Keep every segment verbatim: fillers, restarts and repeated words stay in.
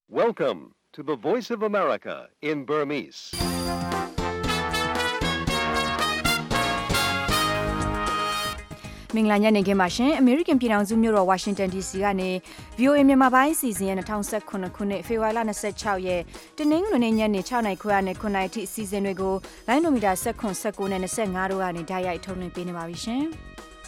Welcome to the Voice of America in Burmese. ။မင်္ဂလာညနေခင်းပါရှင်။ American ပြည်ထောင်စုမြို့တော် Washington ဒီ စီ ကနေ ဗွီအိုအေ မြန်မာပိုင်းအစီအစဉ်ရဲ့၂၀၁၇ခုနှစ်ဖေဖော်ဝါရီလ၂၆ရက်တနင်္ဂနွေနေ့ညနေ၆နာရီခွဲနဲ့9နာရီထိအစီအစဉ်တွေကိုလိုင်းနိုမီတာ၁၇ ၁၉နဲ့၂၅တို့ကနေဓာတ်ရိုက်ထုတ်လွှင့်ပေးနေပါပြီရှင်။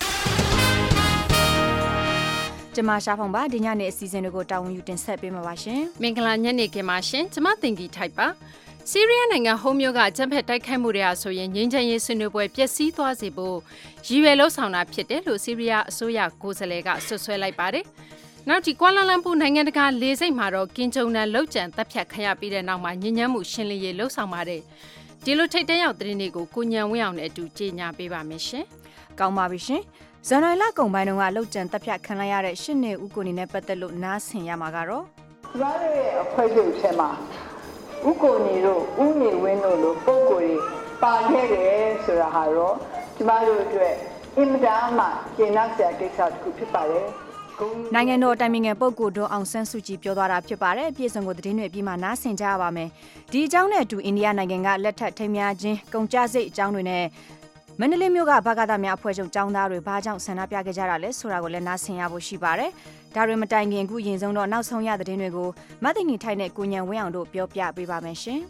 ကျမရှားဖောင်ပါဒီညနေအစီအစဉ်တွေကိုတာဝန်ယူတင်ဆက်ပေးမှာပါရှင်။မင်္ဂလာညနေခင်းပါရှင်။ကျမတင်ကြီးထိုက်ပါ။ဆီးရီးယားနိုင်ငံဟိုးမြို့ကဂျမ်ဖက်တိုက်ခိုက်မှုတွေအားဆိုရင်ငြိမ်းချမ်းရေးဆွေးနွေးပွဲပျက်စီးသွားစေဖို့ရည်ရွယ်လှုံ့ဆော်တာဖြစ်တယ်လို့ဆီးရီးယားအစိုးရကိုယ်စားလှယ်ကဆွဆွဲလိုက်ပါတယ်။နောက်ဒီကွာလာလမ်ပူနိုင်ငံတကာလေဆိပ်မှာတော့ကင်ဂျုံနန်လောက်ကျန်တပ်ဖြတ်ခရပြီးတဲ့နောက်မှာညဉ့်ညမ်းမှုရှင်းလင်းရေးလှုံ့ဆော်ပါတယ်။ဒီလိုထိတ်တန့်ရောက်သတင်းတွေကိုကိုညံဝင်းအောင်နဲ့အတူကြေညာပေးပါမယ်ရှင်။ကောင်းပါပြီရှင်။ဇန်နဝါရီလကုန်ပိုင်းတုန်းကလောက်ကျန်တပ်ဖြတ်ခံလိုက်ရတဲ့ရှစ်နှစ်ဦးကိုနေနဲ့ပတ်သက်လို့နားဆင်ရမှာကတော့ကျမတို့ရဲ့အဖွဲ့ချုပ်ထဲမှာဥက္ကိုနေတို့ဥနေဝင်းတို့လိုပုံကိုယ်တွေပါခဲ့တယ်ဆိုတာဟာတော့ကျမတို့အတွက်အင်မတန်မှကျဉ်းနှံ့စရာကိစ္စတစ်ခုဖြစ်ပါတယ်။နိုင်ငံတော်တိုင်ပင်ခံပုဂ္ဂိုလ်ဒေါ်အောင်ဆန်းစုကြည်ပြောသွားတာဖြစ်ပါတယ်။ပြည်စုံကိုသတင်းတွေအပြီးမှာနားဆင်ကြရပါမယ်။ဒီအကြောင်းနဲ့အတူအိန္ဒိယနိုင်ငံကလက်ထပ်ထိမ်းများခြင်းကုန်ကျစရိတ်အကြောင်းတွေနဲ့မန္တလေးမြို့ကဗကသများအဖွဲ့ချုပ်ကျောင်းသားတွေဘာကြောင့်ဆန္ဒပြခဲ့ကြတာလဲဆိုတာကိုလည်းနားဆင်ရဖို့ရှိပါတယ်။ဒါတွေမတိုင်ခင်ခုရင်ဆုံးတော့နောက်ဆုံးရသတင်းတွေကိုမသိငီထိုက်နဲ့ကိုညံဝင်းအောင်တို့ပြောပြပေးပါမယ်ရှင်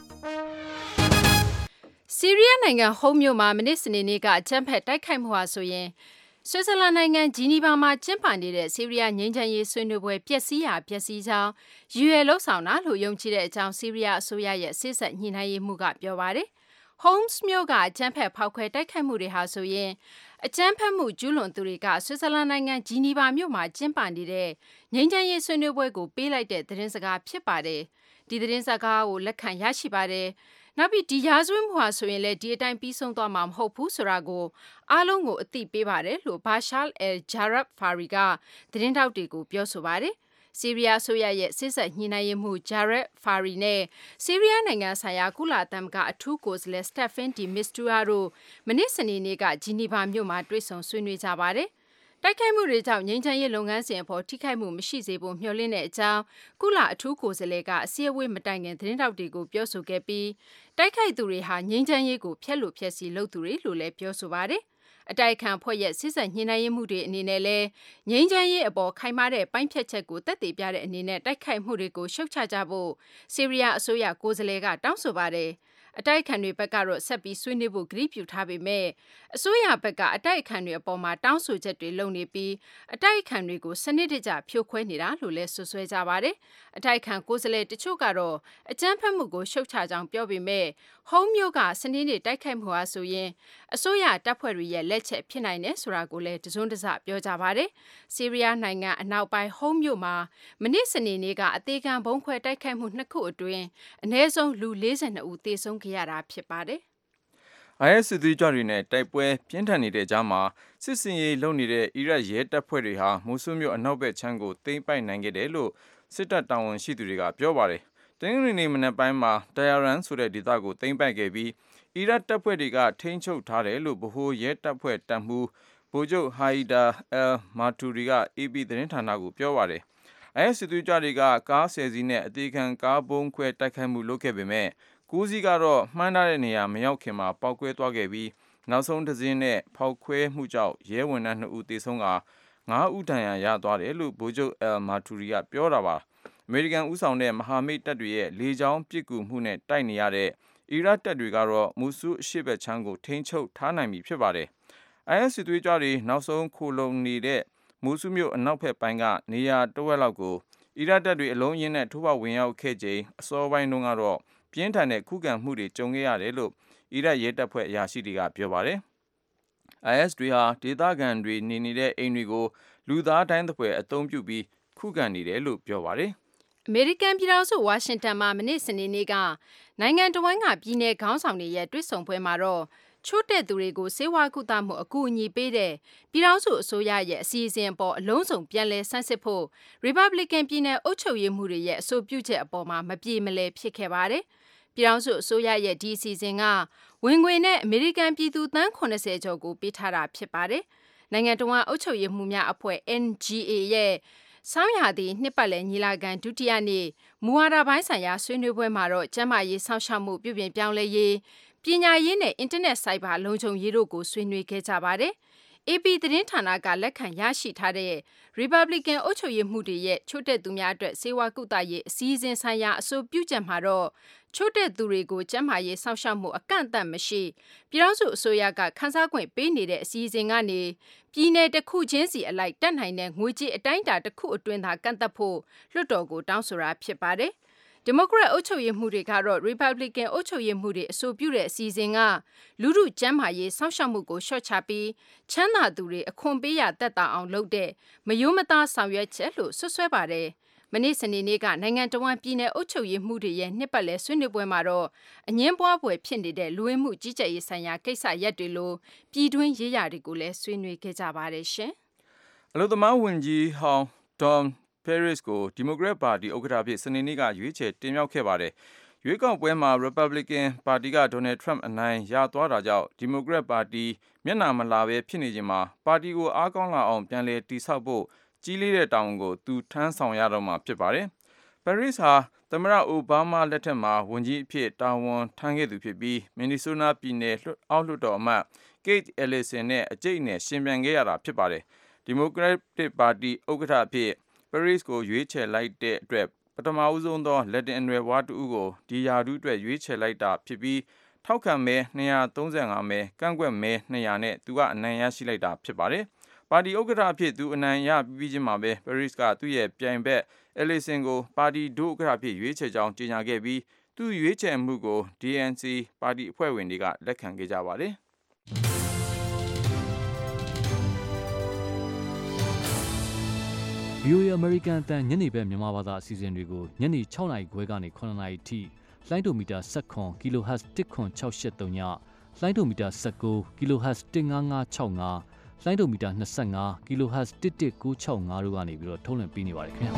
။ဆီးရီးယားနိုင်ငံဟိုးမြို့မှာမနေ့စနေနေ့ကအကြမ်းဖက်တိုက်ခိုက်မှုဟာဆိုရင်ဆွစ်ဇာလန်နိုင်ငံဂျီနီဗာမှာကျင်းပနေတဲ့ဆီးရီးယားငြိမ်းချမ်းရေးဆွေးနွေးပွဲပျက်စီးရာပျက်စီးကြောင်းရည်ရွယ်လှုံ့ဆော်တာလို့ယုံကြည်တဲ့အကြောင်းဆီးရီးယားအစိုးရရဲ့စစ်ဆက်ညှိနှိုင်းရေးမှူးကပြောပါတယ်။ Homs မြို့ကအကြမ်းဖက်ဖောက်ခွဲတိုက်ခိုက်မှုတွေဟာဆိုရင်အကြမ်းဖက်မှုကျူးလွန်သူတွေကဆွစ်ဇာလန်နိုင်ငံဂျီနီဗာမြို့မှာကျင်းပနေတဲ့ငြိမ်းချမ်းရေးဆွေးနွေးပွဲကိုပေးလိုက်တဲ့သတင်းစကားဖြစ်ပါတယ်။ဒီသတင်းစကားကိုလက်ခံရရှိပါတယ်။နောက်ပြီးဒီရာဇဝတ်မှုဟာဆိုရင်လည်းဒီအတိုင်းပြီးဆုံးသွားမှာမဟုတ်ဘူးဆိုတာကိုအားလုံးကိုအသိပေးပါတယ်လို့ဘာရှာအယ်ဂျာရတ်ဖာရီကသတင်းတောက်တွေကိုပြောဆိုပါတယ်။ဆီးရီးယားဆိုရရဲ့စစ်ဆက်ညှိနှိုင်းရေးမှူးဂျာရက်ဖာရီနဲ့ဆီးရီးယားနိုင်ငံဆိုင်ရာကုလသမဂ္ဂအထူးကိုယ်စားလှယ်စတက်ဖင်ဒီမစ္စတူရာတို့မနေ့စနေနေ့ကဂျီနီဗာမြို့မှာတွေ့ဆုံဆွေးနွေးကြပါတယ်။တိုက်ခိုက်မှုတွေကြောင့်ငြိမ်းချမ်းရေးလုပ်ငန်းစဉ်အပေါ်ထိခိုက်မှုမရှိစေဖို့မျှော်လင့်တဲ့အကြောင်းကုလအထူးကိုယ်စားလှယ်ကအစည်းအဝေးမတိုင်ခင်သတင်းတောက်တွေကိုပြောဆိုခဲ့ပြီးတိုက်ခိုက်သူတွေဟာငြိမ်းချမ်းရေးကိုဖျက်လို့ဖျက်စီလုပ်သူတွေလို့လည်းပြောဆိုပါတယ်။အတိုက်ခံဖွဲ့ရဲ့စစ်ဆက်ညှိနှိုင်းရေးမှုတွေအနေနဲ့လဲငြိမ်းချမ်းရေးအပေါ်ခိုင်မာတဲ့ပိုင်းဖြတ်ချက်ကိုတက်တည်ပြတဲ့အနေနဲ့တိုက်ခိုက်မှုတွေကိုရှုတ်ချကြဖို့ဆီးရီးယားအစိုးရကိုယ်စားလှယ်ကတောင်းဆိုပါတယ်။အတိုက်ခံတွေဘက်ကတော့ဆက်ပြီးဆွေးနွေးဖို့ကတိပြုထားပေမဲ့အစိုးရဘက်ကအတိုက်ခံတွေအပေါ်မှာတောင်းဆိုချက်တွေလုပ်နေပြီးအတိုက်ခံတွေကိုစနစ်တကျဖြိုခွဲနေတာလို့လဲဆွဆွဲကြပါတယ်။အတိုက်ခံကိုယ်စားလှယ်တချို့ကတော့အကြမ်းဖက်မှုကိုရှုတ်ချကြောင်းပြောပေမဲ့ဟုံးမြို့ကစနေနေ့တိုက်ခိုက်မှုဟာဆိုရင်အစိုးရတပ်ဖွဲ့တွေရဲ့လက်ချက်ဖြစ်နိုင်တယ်ဆိုတာကိုလည်းတစွန်းတစပြောကြပါတယ်။ဆီးရီးယားနိုင်ငံအနောက်ပိုင်းဟုံးမြို့မှာမနေ့စနေနေ့ကအသေးခံဘုံခွဲတိုက်ခိုက်မှုနှစ်ခုအတွင်းအနည်းဆုံးလူ၄၂ဦးသေဆုံးခဲ့ရတာဖြစ်ပါတယ်။ အိုင်အက်စ် စစ်သွေးကြွတွေနဲ့တိုက်ပွဲပြင်းထန်နေတဲ့ကြားမှာစစ်စင်ရေးလုပ်နေတဲ့အီရတ်ရဲတပ်ဖွဲ့တွေဟာမိုဆူမြို့အနောက်ဘက်ခြမ်းကိုသိမ်းပိုက်နိုင်ခဲ့တယ်လို့စစ်တပ်တာဝန်ရှိသူတွေကပြောပါတယ်။တနင်္ဂနွေနေ့မနက်ပိုင်းမှာတာယာရန်ဆိုတဲ့ဒေသကိုသိမ်းပိုက်ခဲ့ပြီးအီရတ်တပ်ဖွဲ့တွေကထိန်းချုပ်ထားတယ်လို့ဗဟိုရဲတပ်ဖွဲ့တပ်မှူးဗိုလ်ချုပ်ဟာီဒါအယ်မာတူရီက အေပီ သတင်းဌာနကိုပြောပါတယ်။ အိုင်အက်စ် စစ်သွေးကြွတွေကကားဆယ်စီးနဲ့အသေးခံကားဘုံခွဲတိုက်ခိုက်မှုလုပ်ခဲ့ပေမဲ့ကိုးစီးကတော့မှန်းထားတဲ့နေရာမရောက်ခင်မှာပေါက်ကွဲသွားခဲ့ပြီးနောက်ဆုံးတစ်စင်းနဲ့ဖောက်ခွဲမှုကြောင့်ရဲဝန်ထမ်းနှစ်ဦးသေဆုံးကငါးဦးဒဏ်ရာရသွားတယ်လို့ဗိုလ်ချုပ်အယ်မာတူရီကပြောတာပါ။အမေရိကန်ဦးဆောင်တဲ့မဟာမိတ်တပ်တွေရဲ့လေကြောင်းပစ်ကူမှုနဲ့တိုက်နေရတဲ့အီရတ်တပ်တွေကတော့မူဆူအရှေ့ဘက်ခြမ်းကိုထိန်းချုပ်ထားနိုင်ပြီဖြစ်ပါတယ်။ အိုင်အက်စ် စစ်သွေးကြွတွေနောက်ဆုံးခိုလုံနေတဲ့မူဆူမြို့အနောက်ဘက်ပိုင်းကနေရာတဝက်လောက်ကိုအီရတ်တပ်တွေအလုံးရင်းနဲ့ထိုးပေါက်ဝင်ရောက်ခဲ့ချိန်အစောပိုင်းတုန်းကတော့ပြင်းထန်တဲ့ခုခံမှုတွေကြုံခဲ့ရတယ်လို့အီရတ်ရဲတပ်ဖွဲ့အရာရှိတွေကပြောပါတယ်။ အိုင်အက်စ် တွေဟာဒေသခံတွေနေနေတဲ့အိမ်တွေကိုလူသားတိုင်းသဖွယ်အသုံးပြုပြီးခုခံနေတယ်လို့ပြောပါတယ်။အမေရိကန်ပြည်ထောင်စုဝါရှင်တန်မှာမနေ့စနေနေ့ကနိုင်ငံတော်ဝန်ကပြည်내ခေါင်းဆောင်တွေရဲ့တွေ့ဆုံပွဲမှာတော့ချို့တဲ့သူတွေကိုဆေးဝါးကုသမှုအကူအညီပေးတဲ့ပြည်ထောင်စုအစိုးရရဲ့အစီအစဉ်အပေါ်အလုံးစုံပြန်လည်ဆန်းစစ်ဖို့ Republican ပြည်နယ်အုပ်ချုပ်ရေးမှူးတွေရဲ့အဆိုပြုချက်အပေါ်မှာမပြေမလည်ဖြစ်ခဲ့ပါတယ်။ပြည်ထောင်စုအစိုးရရဲ့ဒီအစီအစဉ်ကဝင်ငွေနဲ့အမေရိကန်ပြည်သူသန်း၇၀ကျော်ကိုပေးထားတာဖြစ်ပါတယ်။နိုင်ငံတော်ဝန်အုပ်ချုပ်ရေးမှူးများအဖွဲ့ N G A ရဲ့ဆောင်းရာသီနှစ်ပတ်လည်ညီလာခံဒုတိယနေ့မူဝါဒပိုင်းဆိုင်ရာဆွေးနွေးပွဲမှာတော့ကျန်းမာရေးစောင့်ရှောက်မှုပြုပြင်ပြောင်းလဲရေးပညာရေးနဲ့အင်တာနက်ဆိုက်ဘာလုံခြုံရေးတို့ကိုဆွေးနွေးခဲ့ကြပါတယ်။ A P သတင်းဌာနကလက်ခံရရှိထားတဲ့ Republican အုပ်ချုပ်ရေးမှုတွေရဲ့ချို့တဲ့သူများအတွက်စေဝါကုသရေးအစည်းအဝေးဆိုင်ရာအဆိုပြုချက်မှာတော့ချို့တဲ့သူတွေကိုကျန်းမာရေးစောင့်ရှောက်မှုအကန့်အသတ်မရှိပြည်ထောင်စုအစိုးရကခန်းစားခွင့်ပေးနေတဲ့အစည်းအဝေးကနေပြည်내တစ်ခုချင်းစီအလိုက်တက်နိုင်တဲ့ငွေကြေးအတိုင်းအတာတစ်ခုအတွင်းသာကန့်သတ်ဖို့လွှတ်တော်ကိုတောင်းဆိုတာဖြစ်ပါတယ်။ဒီမိုကရက်အုပ်ချုပ်ရေးမှုတွေကတော့ Republican အုပ်ချုပ်ရေးမှုတွေအဆိုပြုတဲ့အစီအစဉ်ကလူထုကျန်းမာရေးစောင့်ရှောက်မှုကိုလျှော့ချပြီးချမ်းသာသူတွေအခွန်ပေးရသက်သာအောင်လုပ်တဲ့မယိုးမသားဆောင်ရွက်ချက်လို့ဆွဆွဲပါတယ်။မနေ့စနေနေ့ကနိုင်ငံတော်ဝန်ပြည်내အုပ်ချုပ်ရေးမှုတွေရဲ့နှစ်ပတ်လည်ဆွေးနွေးပွဲမှာတော့အငင်းပွားပွဲဖြစ်နေတဲ့လူဝင်မှုကြီးကြပ်ရေးဆိုင်ရာကိစ္စရပ်တွေလိုပြည်တွင်းရေးရာတွေကိုလည်းဆွေးနွေးခဲ့ကြပါတယ်ရှင်။အလို့သမားဝန်ကြီးဟောင်း Tom Perez ကိုဒီမိုကရက်ပါတီဥက္ကဋ္ဌအဖြစ်စနေနေ့ကရွေးချယ်တင်မြှောက်ခဲ့ပါတယ်။ရွေးကောက်ပွဲမှာ Republican ပါတီက Donald Trump အနိုင်ရသွားတာကြောင့်ဒီမိုကရက်ပါတီမျက်နှာမလာပဲဖြစ်နေချိန်မှာပါတီကိုအားကောင်းလာအောင်ပြန်လည်တည်ဆောက်ဖို့ကြီးလေးတဲ့တာဝန်ကိုသူထမ်းဆောင်ရတော့မှာဖြစ်ပါတယ်။ Perez ဟာသမ္မတအိုဘားမားလက်ထက်မှာဝန်ကြီးအဖြစ်တာဝန်ထမ်းခဲ့သူဖြစ်ပြီး Minnesota ပြည်နယ်အောက်လွှတ်တော်အမတ် Keith Ellison နဲ့အကြိတ်နဲ့ရှင်ပြိုင်ခဲ့ရတာဖြစ်ပါတယ်။ ဒီမိုကရက်ပါတီဥက္ကဋ္ဌအဖြစ် Perez ကိုရွေးချယ်လိုက်တဲ့အတွက်ပထမဦးဆုံးသောလက်တင်အနွယ်ဝါတဦးကိုဒီရာထူးအတွက်ရွေးချယ်လိုက်တာဖြစ်ပြီးထောက်ခံမဲ၂၃၅မဲကန့်ကွက်မဲ၂၀၀နဲ့သူကအနိုင်ရရှိလိုက်တာဖြစ်ပါတယ်။ပါတီဥက္ကဋ္ဌအဖြစ်သူအနိုင်ရပြီးချင်းမှာပဲ Perez ကသူ့ရဲ့ပြိုင်ဘက် Ellison ကိုပါတီဒုဥက္ကဋ္ဌအဖြစ်ရွေးချယ်ကြောင်းကြေညာခဲ့ပြီးသူ့ရွေးချယ်မှုကို D N C ပါတီအဖွဲ့ဝင်တွေကလက်ခံခဲ့ကြပါတယ်။ V O A American အတန်ညနေပဲမြန်မာဘာသာအစီအစဉ်တွေကိုညနေ၆နာရီခွဲကနေ၇နာရီထိလိုင်းဒိုမီတာ၁၇ kHz တစ်ခွန်၆၈၃ညလိုင်းဒိုမီတာ၁၉ kHz တစ်၅၅၆၅လိုင်းဒိုမီတာ၂၅ kHz တစ်တစ်၉၆၅တို့ကနေပြီးတော့ထုတ်လွှင့်ပေးနေပါတယ်ခင်ဗျာ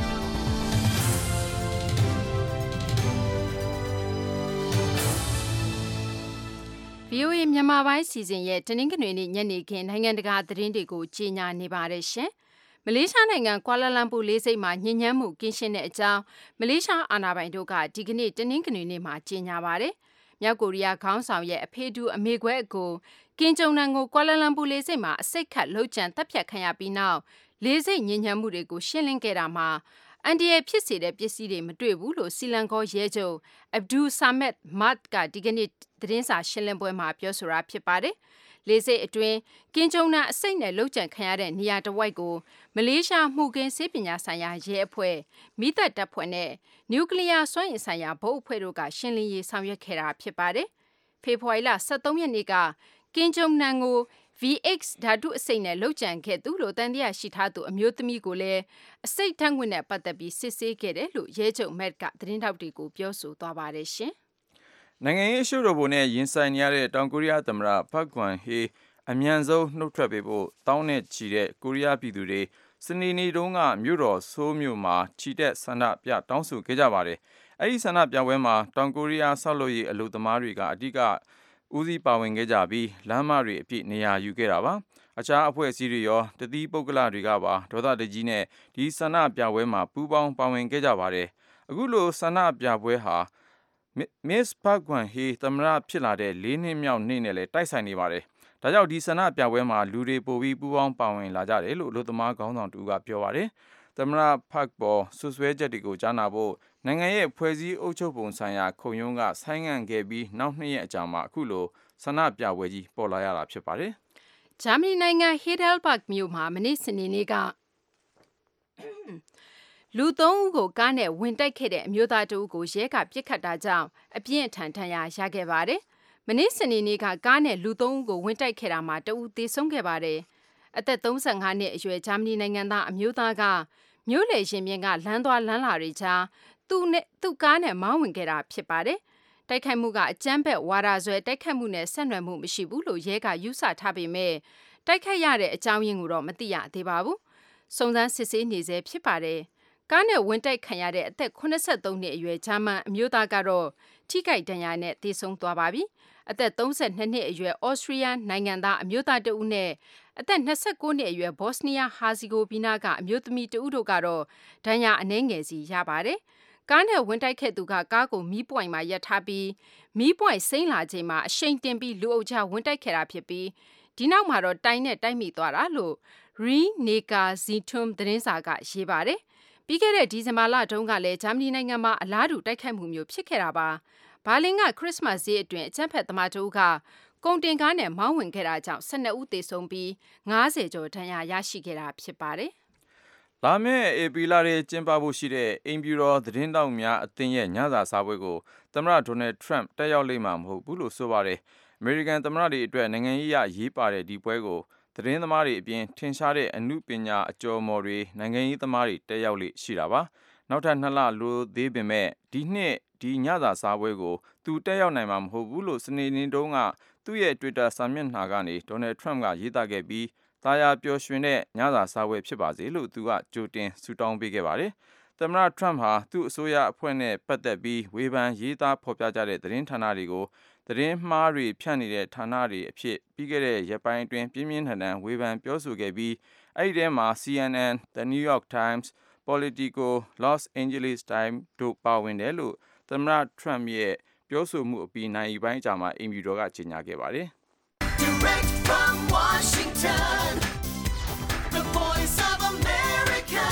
V O A မြန်မာပိုင်းစီစဉ်ရဲ့တနင်္ဂနွေနေ့ညနေခင်းနိုင်ငံတကာသတင်းတွေကိုကြီးညာနေပါတယ်ရှင်။မလေးရှားနိုင်ငံကွာလာလမ်ပူလေးစိတ်မှာညဉ့်ညမ်းမှုကင်းရှင်းတဲ့အကြောင်းမလေးရှားအာဏာပိုင်တို့ကဒီကနေ့တနင်္ဂနွေနေ့မှာကြေညာပါတယ်။မြောက်ကိုရီးယားခေါင်းဆောင်ရဲ့အဖေတူအမေခွဲအကိုကင်ဂျုံနန်ကိုကွာလာလမ်ပူလေးစိတ်မှာအစိတ်ခတ်လှုပ်ကြံတပ်ဖြတ်ခံရပြီးနောက်လေးစိတ်ညဉ့်ညမ်းမှုတွေကိုရှင်းလင်းခဲ့တာမှာအန်ဒီရဲ့ဖြစ်စေတဲ့ပစ္စည်းတွေမတွေ့ဘူးလို့စီလန်ကောရဲချုပ်အဗ်ဒူဆာမက်မတ်ကဒီကနေ့သတင်းစာရှင်းလင်းပွဲမှာပြောဆိုတာဖြစ်ပါတယ်။လေးစိတ်အတွင်းကင်ဂျုံနန်အစိတ်နဲ့လှုပ်ကြံခံရတဲ့နေရာတစ်ဝိုက်ကိုမလေးရှားမှုခင်းဆေးပညာဆိုင်ရာရဲအဖွဲ့မိသက်တပ်ဖွဲ့နဲ့နျူကလ িয়ার စွမ်းအင်ဆိုင်ရာဘုတ်အဖွဲ့တို့ကရှင်းလင်းရေးဆောင်ရွက်ခဲ့တာဖြစ်ပါတယ်။ဖေဖော်ဝါရီလ၁၃ရက်နေ့ကကင်ဂျုံနန်ကို V X ဓာတုအစိတ်နဲ့လှုပ်ကြံခဲ့သူလို့တန်တရားရှိထားသူအမျိုးသမီးကိုလည်းအစိတ်ထန့်ခွင့်နဲ့ပတ်သက်ပြီးစစ်ဆေးခဲ့တယ်လို့ရဲချုပ်မက်ကသတင်းထောက်တွေကိုပြောဆိုသွားပါတယ်ရှင်။နိုင်ငံရေးအရှုပ်တော်ပုံနဲ့ရင်ဆိုင်နေရတဲ့တောင်ကိုရီးယားသမ္မတဖတ်ကွမ်ဟေးအမြန်ဆုံးနှုတ်ထွက်ပေးဖို့တောင်းနဲ့ချီတဲ့ကိုရီးယားပြည်သူတွေစနေနေ့တုန်းကမြို့တော်ဆိုးမြို့မှာချီတက်ဆန္ဒပြတောင်းဆိုခဲ့ကြပါတယ်။အဲဒီဆန္ဒပြပွဲမှာတောင်ကိုရီးယားဆောက်လုပ်ရေးအလုပ်သမားတွေကအဓိကဦးစီးပါဝင်ခဲ့ကြပြီးလမ်းမတွေအပြည့်နေရာယူခဲ့တာပါ။အခြားအဖွဲ့အစည်းတွေရောတသီးပုဂ္ဂလတွေကပါဒေါသတကြီးနဲ့ဒီဆန္ဒပြပွဲမှာပူးပေါင်းပါဝင်ခဲ့ကြပါတယ်။အခုလိုဆန္ဒပြပွဲဟာMiss Park Geun-hye သမ္မတဖြစ်လာတဲ့လေးနှစ်မြောက်နေ့နဲ့လည်းတိုက်ဆိုင်နေပါတယ်။ဒါကြောင့်ဒီဆန္ဒပြပွဲမှာလူတွေပိုပြီးပူးပေါင်းပါဝင်လာကြတယ်လို့လူသမားခေါင်းဆောင်တူကပြောပါတယ်။သမ္မတ Park ပေါ်ဆွဆွဲချက်တွေကိုကြားနာဖို့နိုင်ငံရဲ့ဖွဲ့စည်းအုပ်ချုပ်ပုံဆိုင်ရာခုံရုံးကဆိုင်းငံ့ခဲ့ပြီးနောက်နှစ်ရက်အကြာမှာအခုလိုဆန္ဒပြပွဲကြီးပေါ်လာရတာဖြစ်ပါတယ်။ဂျာမနီနိုင်ငံ Heidelberg မြို့မှာမနေ့စနေနေ့ကလူသုံးဦးကိုကားနဲ့ဝင်တိုက်ခဲ့တဲ့အမျိုးသားတဦးကိုရဲကပစ်ခတ်တာကြောင့်အပြင်းအထန်ဒဏ်ရာရခဲ့ပါတယ်။မနေ့စနေနေ့ကကားနဲ့လူသုံးဦးကိုဝင်တိုက်ခဲ့တာမှာတဦးသေဆုံးခဲ့ပါတယ်။အသက်၃၅နှစ်အရွယ်ဂျာမနီနိုင်ငံသားအမျိုးသားကမြို့လေရင်ပြင်ကလမ်းသွားလမ်းလာတွေကြားသူ့နဲ့သူ့ကားနဲ့မောင်းဝင်ခဲ့တာဖြစ်ပါတယ်။တိုက်ခိုက်မှုကအကြမ်းဖက်ဝါဒစွဲတိုက်ခိုက်မှုနဲ့ဆက်နွယ်မှုမရှိဘူးလို့ရဲကယူဆထားပေမဲ့တိုက်ခိုက်ရတဲ့အကြောင်းရင်းကိုတော့မသိရသေးပါဘူး။စုံစမ်းစစ်ဆေးနေဆဲဖြစ်ပါတယ်။ကားနဲ့ဝင်တိုက်ခံရတဲ့အသက်eighty-threeနှစ်အရွယ်ဂျာမန်အမျိုးသားကတော့ထိခိုက်ဒဏ်ရာနဲ့သေဆုံးသွားပါပြီ။အသက်thirty-twoနှစ်အရွယ်ဩစတြီးယားနိုင်ငံသားအမျိုးသားတဦးနဲ့အသက်twenty-nineနှစ်အရွယ်ဘော့စနီးယားဟာဇီဂိုဗီနာကအမျိုးသမီးတဦးတို့ကတော့ဒဏ်ရာအနည်းငယ်စီရပါတယ်။ကားနဲ့ဝင်တိုက်ခဲ့သူကကားကိုမီးပွိုင်မှာရပ်ထားပြီးမီးပွိုင်စိမ်းလာချိန်မှာအရှိန်တင်ပြီးလူအုပ်ကြားဝင်တိုက်ခဲ့တာဖြစ်ပြီးဒီနောက်မှာတော့တိုင်နဲ့တိုက်မိသွားတာလို့ Re Neckar Zeitung သတင်းစာကရေးပါတယ်။ပြီးခဲ့တဲ့ဒီဇင်ဘာလတုန်းကလည်းဂျာမနီနိုင်ငံမှာအလားတူတိုက်ခိုက်မှုမျိုးဖြစ်ခဲ့တာပါ။ဘာလင်ကခရစ်စမတ်ဈေးအတွင်းအကြမ်းဖက်သမားတဦးကကုန်တင်ကားနဲ့မောင်းဝင်ခဲ့တာကြောင့်twelveဦးသေဆုံးပြီးfiftyကျော်ဒဏ်ရာရရှိခဲ့တာဖြစ်ပါတယ်။လာမယ့်ဧပြီလထဲကျင်းပဖို့ရှိတဲ့အိမ်ဖြူတော်သတင်းတောက်များအသင်းရဲ့ညစာစားပွဲကိုသမ္မတဒေါ်နယ်ထရန့်တက်ရောက်လိမ့်မှာမဟုတ်ဘူးလို့ဆိုပါတယ်။အမေရိကန်သမ္မတတွေအတွက်နိုင်ငံရေးအရရေးပါတဲ့ဒီပွဲကိုသတင်းသမားတွေအပြင်ထင်ရှားတဲ့အမှုပညာအကျော်အမော်တွေနိုင်ငံရေးသမားတွေတက်ရောက်လေ့ရှိတာပါ။နောက်ထပ်နှစ်လလိုသေးပေမဲ့ဒီနှစ်ဒီညစာစားပွဲကိုသူတက်ရောက်နိုင်မှာမဟုတ်ဘူးလို့စနေနေ့တုန်းကသူ့ရဲ့ Twitter စာမျက်နှာကနေဒေါ်နယ်ထရန့်ကရေးသားခဲ့ပြီးတာယာပျော်ရွှင်တဲ့ညစာစားပွဲဖြစ်ပါစေလို့သူကကြိုတင်ဆုတောင်းပေးခဲ့ပါတယ်။သမ္မတထရန့်ဟာသူ့အစိုးရအဖွဲ့နဲ့ပတ်သက်ပြီးဝေဖန်ရေးသားဖော်ပြကြတဲ့သတင်းဌာနတွေကိုသတင်းမှားတွေဖြန့်နေတဲ့ဌာနတွေအဖြစ်ပြီးခဲ့တဲ့ရက်ပိုင်းအတွင်းပြင်းပြင်းထန်ထန်ဝေဖန်ပြောဆိုခဲ့ပြီးအဲ့ဒီထဲမှာ C N N, The New York Times, Politico, Los Angeles Times တို့ပါဝင်တယ်လို့သမ္မတထရန့်ရဲ့ပြောဆိုမှုအပြီးနိုင်ပိုင်းကြာမှအိမ်ဖြူတော်ကကြေညာခဲ့ပါတယ်။ Direct from Washington, The Voice of America,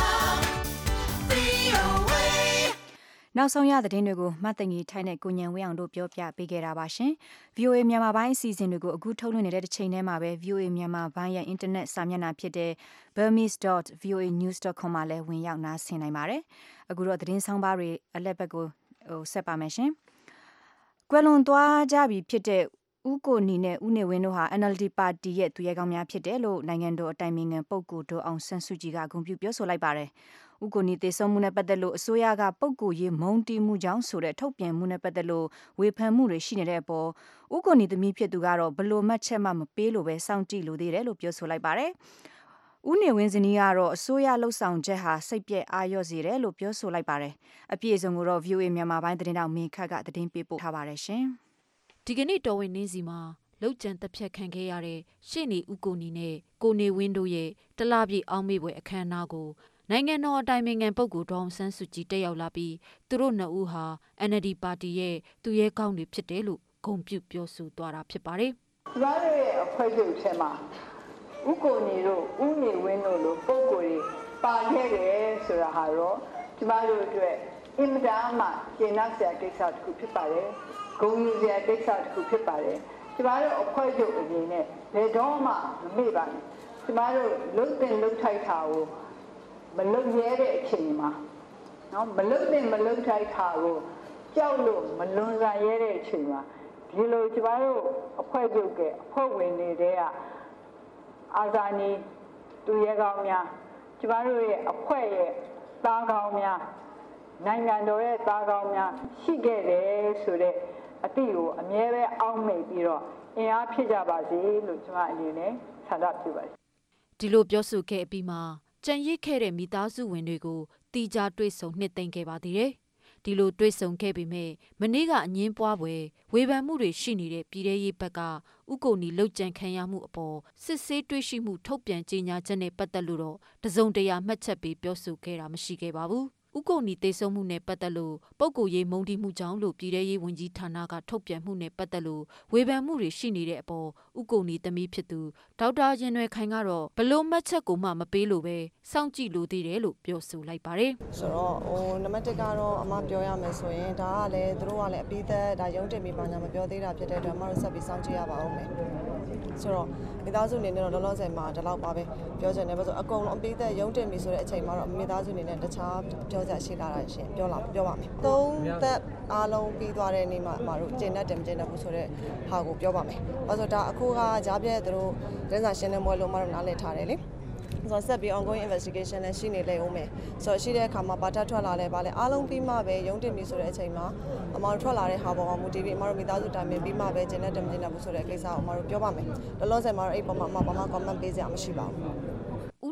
V O A နောက်ဆုံးရသတင်းတွေကိုမှတ်တငီထိုင်းနဲ့ကိုညံဝင်းအောင်တို့ပြောပြပေးခဲ့တာပါရှင်။ V O A မြန်မာပိုင်းအစီအစဉ်တွေကိုအခုထုတ်လွှင့်နေတဲ့တစ်ချိန်တည်းမှာပဲ V O A မြန်မာပိုင်းရဲ့အင်တာနက်စာမျက်နှာဖြစ်တဲ့ burmese dot v o a news dot com မှာလည်းဝင်ရောက်နားဆင်နိုင်ပါတယ်။အခုတော့သတင်းဆောင်ပါတွေအလက်ဘက်ကိုဟိုဆက်ပါမယ်ရှင်။ကွယ်လွန်သွားကြပြီဖြစ်တဲ့ဦးကိုနီနဲ့ဦးနေဝင်းတို့ဟာ N L D ပါတီရဲ့သူရဲကောင်းများဖြစ်တယ်လို့နိုင်ငံတော်အတိုင်ပင်ခံပုဂ္ဂိုလ်ဒေါ်အောင်ဆန်းစုကြည်ကဂုဏ်ပြုပြောဆိုလိုက်ပါတယ်။ဦးကိုနီသေဆုံးမှုနဲ့ပတ်သက်လို့အစိုးရကပုဂ္ဂိုလ်ရေးမုန်းတီးမှုကြောင့်ဆိုတဲ့ထုတ်ပြန်မှုနဲ့ပတ်သက်လို့ဝေဖန်မှုတွေရှိနေတဲ့အပေါ်ဦးကိုနီသမီးဖြစ်သူကတော့ဘလို့မှတ်ချက်မှမပေးလို့ပဲစောင့်ကြည့်လိုသေးတယ်လို့ပြောဆိုလိုက်ပါတယ်။ဦးနေဝင်းဇနီးကတော့အစိုးရလှုပ်ဆောင်ချက်ဟာစိတ်ပြည့်အာရုံစေတယ်လို့ပြောဆိုလိုက်ပါတယ်။အပြည့်အစုံကိုတော့ V O A မြန်မာပိုင်းသတင်းတောက်မင်းခတ်ကသတင်းပေးပို့ထားပါတယ်ရှင်။ဒီကနေ့တော်ဝင်နေစီမှာလောက်ကျန်တပ်ဖြတ်ခံခဲ့ရတဲ့ရှေ့နေဦးကိုနီနဲ့ကိုနေဝင်းတို့ရဲ့တလပြည့်အောင်မေ့ပွဲအခမ်းအနားကိုနိုင်ငံတော်အတိုင်ပင်ခံပုဂ္ဂိုလ်ဒေါ်အောင်ဆန်းစုကြည်တက်ရောက်လာပြီးသူတို့နှစ်ဦးဟာ N L D ပါတီရဲ့သူရဲကောင်းတွေဖြစ်တယ်လို့ဂုဏ်ပြုပြောဆိုသွားတာဖြစ်ပါတယ်။ကျွန်တော်ရဲ့အဖွဲ့ချုပ်ထဲမှာဦးကိုနီတို့ဦးနေဝင်းတို့လိုပုဂ္ဂိုလ်တွေပါခဲ့တယ်ဆိုတာဟာတော့ကျမတို့အတွက်အင်မတန်မှကျေနပ်စရာကိစ္စတစ်ခုဖြစ်ပါတယ်။ဂုဏ်ယူစရာကိစ္စတစ်ခုဖြစ်ပါတယ်။ကျမတို့အဖွဲ့ချုပ်အနေနဲ့ဘယ်တော့မှမမေ့ပါနဲ့။ကျမတို့လုံတင်လုံထိုက်တာကိုမလုံရဲတဲ့အချိန်မှာနော်မလုံတင်မလုံထိုက်တာကိုကြောက်လို့မလွန်ဆန်ရဲတဲ့အချိန်မှာဒီလိုကျမတို့အဖွဲ့ချုပ်ကအဖွဲ့ဝင်နေတဲ့ကအာဇာနည်သူရဲကောင်းများကျမတို့ရဲ့အဖွဲ့ရဲ့သားကောင်းများနိုင်ငံတော်ရဲ့သားကောင်းများရှိခဲ့တယ်ဆိုတဲ့အသည့်ကိုအမြဲပဲအောက်မေ့ပြီးတော့အင်အားဖြစ်ကြပါစေလို့ကျမအနေနဲ့ဆန္ဒပြုပါတယ်ဒီလိုပြောဆိုခဲ့ပြီးမှကြံရစ်ခဲ့တဲ့မိသားစုဝင်တွေကိုတီးခြားတွေ့ဆုံနှစ်သိမ့်ခဲ့ပါသေးတယ်။ဒီလိုတွေ့ဆုံခဲ့ပေမဲ့မနေ့ကအငင်းပွားပွဲဝေဖန်မှုတွေရှိနေတဲ့ပြည်ထရေးဘက်ကဥကိုနီလှုပ်ကြံခံရမှုအပေါ်စစ်ဆေးတွေ့ရှိမှုထုတ်ပြန်ကြေညာချက်နဲ့ပတ်သက်လို့တော့တစုံတရာမှတ်ချက်ပေးပြောဆိုခဲ့တာမရှိခဲ့ပါဘူး။ဥကိုနီသေဆုံးမှုနဲ့ပတ်သက်လို့ပုဂ္ဂိုလ်ရေးမုန်းတီးမှုကြောင့်လို့ပြည်ထရေးဝန်ကြီးဌာနကထုတ်ပြန်မှုနဲ့ပတ်သက်လို့ဝေဖန်မှုတွေရှိနေတဲ့အပေါ်ဥကိုနီသမီးဖြစ်သူဒေါက်တာရင်နွယ်ခိုင်ကတော့ဘလို့မှတ်ချက်ကိုမှမပေးလို့ပဲစောင့်ကြည့်လိုသေးတယ်လို့ပြောဆိုလိုက်ပါတယ်ဆိုတော့ဟိုနံပါတ်တစ်ကတော့အမပြောရမယ်ဆိုရင်ဒါကလည်းသူတို့ကလည်းအပိသက်ဒါရုံးတင်ပြီးပါညာမပြောသေးတာဖြစ်တဲ့အတွက်အမတို့ဆက်ပြီးစောင့်ကြည့်ရပါဦးမယ်ဆိုတော့မိသားစုအနေနဲ့တော့လောလောဆယ်မှာဒီလောက်ပါပဲပြောချင်တယ်ဘာလို့အကုန်လုံးအပိသက်ရုံးတင်ပြီးဆိုတဲ့အချိန်မှာတော့မိသားစုအနေနဲ့တခြားပြောကြရှိလာတာရှင်ပြောလာပြောပါမယ်သုံးသက်အားလုံးပြီးသွားတဲ့နေ့မှာအမတို့ကျင့်တတ်တယ်မကျင့်တတ်ဘူးဆိုတဲ့ဟာကိုပြောပါမယ်ဘာလို့ဒါအခုကကြားပြဲသူတို့တင်းစာရှင်းလင်းပွဲလို့အမတို့နားလည်ထားတယ်လေဆိုတော့ဆက်ပြီး ongoing investigation နဲ့ရှိနေလေဦးမယ်ဆိုတော့ရှိတဲ့အခါမှာဘာတက်ထွက်လာလဲဗာလဲအားလုံးပြီးမှပဲရုံးတင်ပြီးဆိုတဲ့အချိန်မှာအမတို့ထွက်လာတဲ့ဟာပေါ်မှာမူတည်ပြီးအမတို့မိသားစုတိုင်ပင်ပြီးမှပဲကျင့်တတ်တယ်မကျင့်တတ်ဘူးဆိုတဲ့ကိစ္စကိုအမတို့ပြောပါမယ်လောလောဆယ်မှာတော့အဲ့ပေါ်မှာအမဘာမှ comment ပေးစရာမရှိပါဘူးဦးနေ